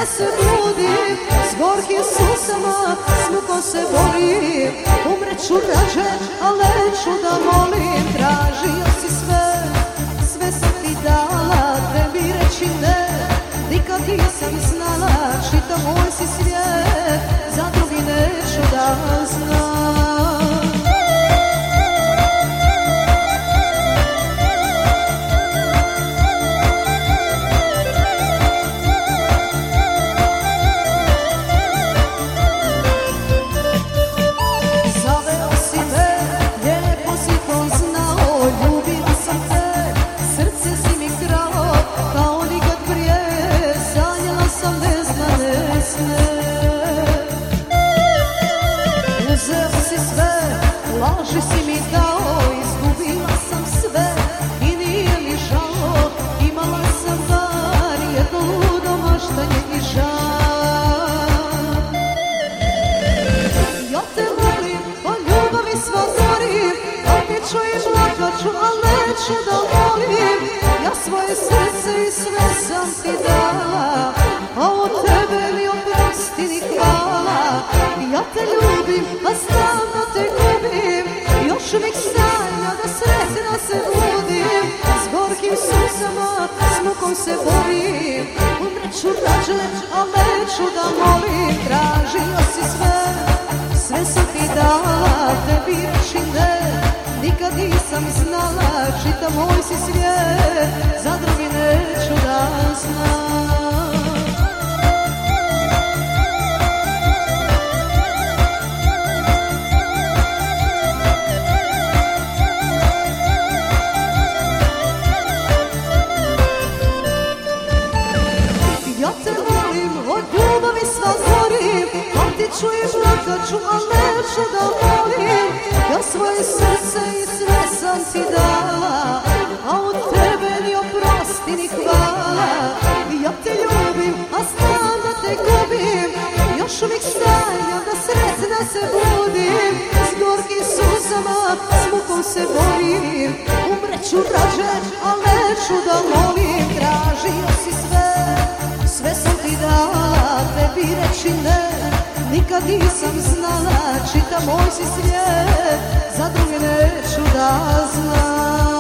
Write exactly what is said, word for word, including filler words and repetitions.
da se budim, s gorkim susama, s mukom se borim. Umreću rađe, a neću da molim. Tražio si sve, sve sam ti dala, te mi reći ne, nikad nisam znala. Čitav moj si svijet, za drugi neću da znam. Laži si mi dao, izgubila sam sve i nije mi žao. Imala sam bar jedno ludo maštanje i žal. Ja te volim, o ljubavi sva gorim, otiću i plakaću, al neću da volim. Ja svoje srce i sve sam ti dala, a od tebe mi oprosti ni hvala. Ja te ljubim, a znam da te gubim, još uvijek sanja da sretna se budim. S gorkim susama, s mukom se borim. Umreću rađe, a neću da molim. Tražio si sve, sve sam ti dala, tebi reći ne, nikad nisam znala. Čitav moj si svijet, za drugi neću da znam. Ja te volim, od ljubavi sva zorim, otiću i plakaću, al neću da volim. Ja svoje srce i sve sam ti dala, a od tebe ni oprosti ni hvala. Ja te ljubim, a znam da te gubim, još uvijek sanjam da sretna se budim. S gorkim suzama, s mukom se borim. Umreću rađe, al neću da molim. Tražio si sve, sve sam ti dala, tebi reći ne, nikad nisam znala. Čitav moj si svijet, za druge neću da znam.